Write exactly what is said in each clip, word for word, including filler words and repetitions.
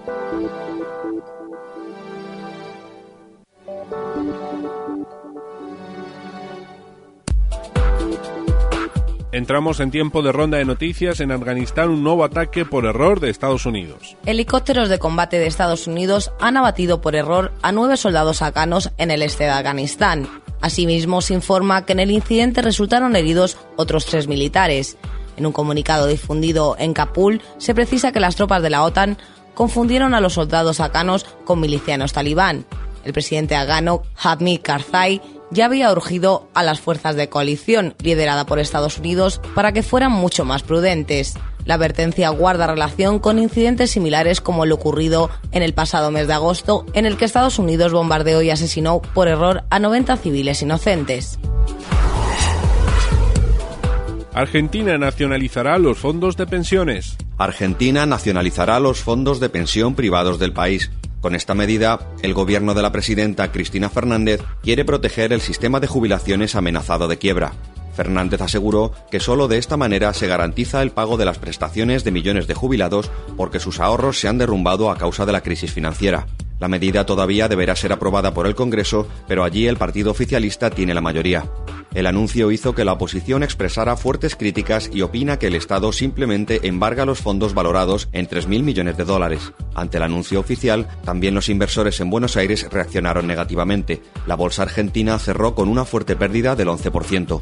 Entramos en tiempo de ronda de noticias. En Afganistán, un nuevo ataque por error de Estados Unidos. Helicópteros de combate de Estados Unidos han abatido por error a nueve soldados afganos en el este de Afganistán. Asimismo, se informa que en el incidente resultaron heridos otros tres militares. En un comunicado difundido en Kabul, se precisa que las tropas de la OTAN confundieron a los soldados afganos con milicianos talibán. El presidente afgano, Hamid Karzai, ya había urgido a las fuerzas de coalición, liderada por Estados Unidos, para que fueran mucho más prudentes. La advertencia guarda relación con incidentes similares como el ocurrido en el pasado mes de agosto, en el que Estados Unidos bombardeó y asesinó por error a noventa civiles inocentes. Argentina nacionalizará los fondos de pensiones. Argentina nacionalizará los fondos de pensión privados del país. Con esta medida, el gobierno de la presidenta Cristina Fernández quiere proteger el sistema de jubilaciones amenazado de quiebra. Fernández aseguró que solo de esta manera se garantiza el pago de las prestaciones de millones de jubilados porque sus ahorros se han derrumbado a causa de la crisis financiera. La medida todavía deberá ser aprobada por el Congreso, pero allí el partido oficialista tiene la mayoría. El anuncio hizo que la oposición expresara fuertes críticas y opina que el Estado simplemente embarga los fondos valorados en tres mil millones de dólares. Ante el anuncio oficial, también los inversores en Buenos Aires reaccionaron negativamente. La bolsa argentina cerró con una fuerte pérdida del once por ciento.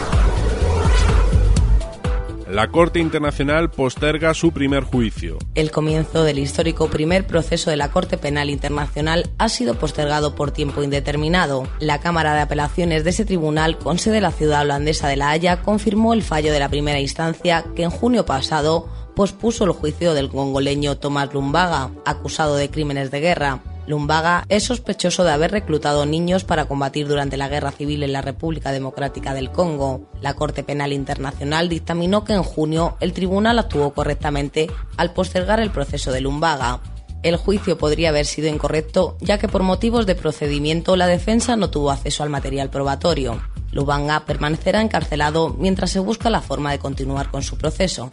La Corte Internacional posterga su primer juicio. El comienzo del histórico primer proceso de la Corte Penal Internacional ha sido postergado por tiempo indeterminado. La Cámara de Apelaciones de ese tribunal, con sede en la ciudad holandesa de La Haya, confirmó el fallo de la primera instancia que en junio pasado pospuso el juicio del congoleño Tomás Lumbaga, acusado de crímenes de guerra. Lumbaga es sospechoso de haber reclutado niños para combatir durante la guerra civil en la República Democrática del Congo. La Corte Penal Internacional dictaminó que en junio el tribunal actuó correctamente al postergar el proceso de Lumbaga. El juicio podría haber sido incorrecto, ya que por motivos de procedimiento la defensa no tuvo acceso al material probatorio. Lumbaga permanecerá encarcelado mientras se busca la forma de continuar con su proceso.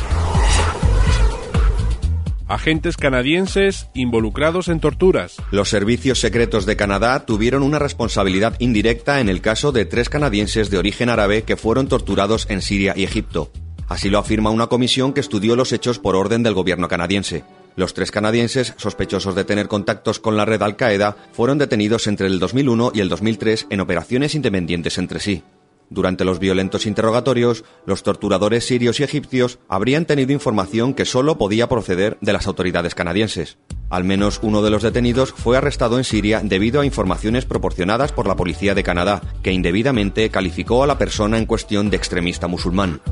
Agentes canadienses involucrados en torturas. Los servicios secretos de Canadá tuvieron una responsabilidad indirecta en el caso de tres canadienses de origen árabe que fueron torturados en Siria y Egipto. Así lo afirma una comisión que estudió los hechos por orden del gobierno canadiense. Los tres canadienses, sospechosos de tener contactos con la red Al-Qaeda, fueron detenidos entre el dos mil uno y el dos mil tres en operaciones independientes entre sí. Durante los violentos interrogatorios, los torturadores sirios y egipcios habrían tenido información que solo podía proceder de las autoridades canadienses. Al menos uno de los detenidos fue arrestado en Siria debido a informaciones proporcionadas por la policía de Canadá, que indebidamente calificó a la persona en cuestión de extremista musulmán.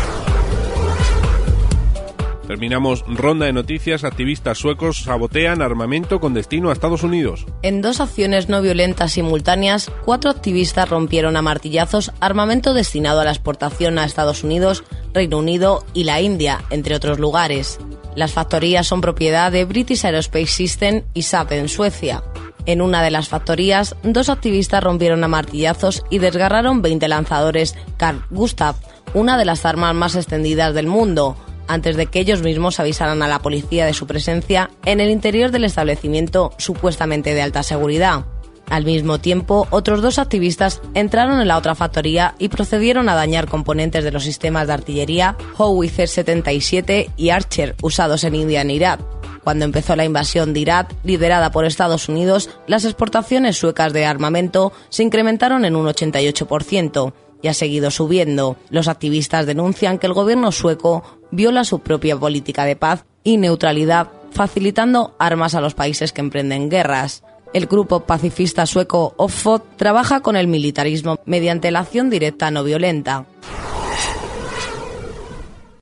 Terminamos ronda de noticias. Activistas suecos sabotean armamento con destino a Estados Unidos. En dos acciones no violentas simultáneas, cuatro activistas rompieron a martillazos armamento destinado a la exportación a Estados Unidos, Reino Unido y la India, entre otros lugares. Las factorías son propiedad de British Aerospace System y Saab en Suecia. En una de las factorías, dos activistas rompieron a martillazos y desgarraron veinte lanzadores Carl Gustaf, una de las armas más extendidas del mundo, antes de que ellos mismos avisaran a la policía de su presencia en el interior del establecimiento supuestamente de alta seguridad. Al mismo tiempo, otros dos activistas entraron en la otra factoría y procedieron a dañar componentes de los sistemas de artillería Howitzer setenta y siete y Archer usados en India e Irak. Cuando empezó la invasión de Irak, liderada por Estados Unidos, las exportaciones suecas de armamento se incrementaron en un ochenta y ocho por ciento. Y ha seguido subiendo. Los activistas denuncian que el gobierno sueco viola su propia política de paz y neutralidad, facilitando armas a los países que emprenden guerras. El grupo pacifista sueco Ofot trabaja con el militarismo mediante la acción directa no violenta.